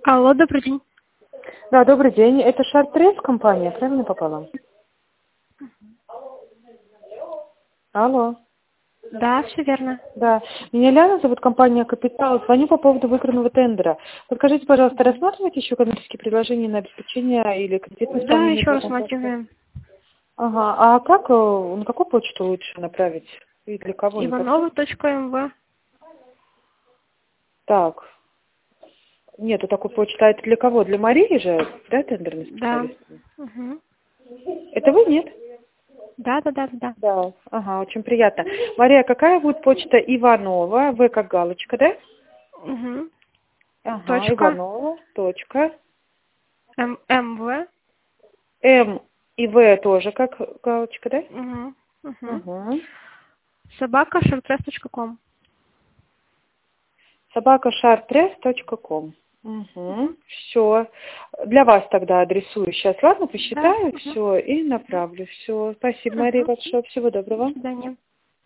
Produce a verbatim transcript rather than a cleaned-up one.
Алло, добрый день. Да, добрый день. Это Шартрес компания, правильно попала? Алло. Да, все верно. Да. Меня Ляна зовут, компания «Капитал». Звоню по поводу выигранного тендера. Подскажите, пожалуйста, рассматриваете еще коммерческие предложения на обеспечение или кредитное Да, исполнение еще для контракта? рассматриваем. Ага. А как, э, на какую почту лучше направить? И для кого? Не подскажете? Иванова.мв. Так. Нету такой почты. А это для кого? Для Марии же, да, тендерный Да. специалист? Угу. Это вы, нет? Да, да, да, да. Да. Ага, очень приятно. Мария, какая будет почта? Иванова, В как галочка, да? Угу. Ага, Точка. Иванова, точка. М- МВ. М и В тоже как галочка, да? Угу. Угу. Угу. Собака шартрес точка ком. собака шартрес точка ком. Угу. Угу. Все. Для вас тогда адресую сейчас. Ладно, Да. посчитаю Угу. все и направлю. Все. Спасибо, Мария, Угу. большое. Всего До доброго. свидания.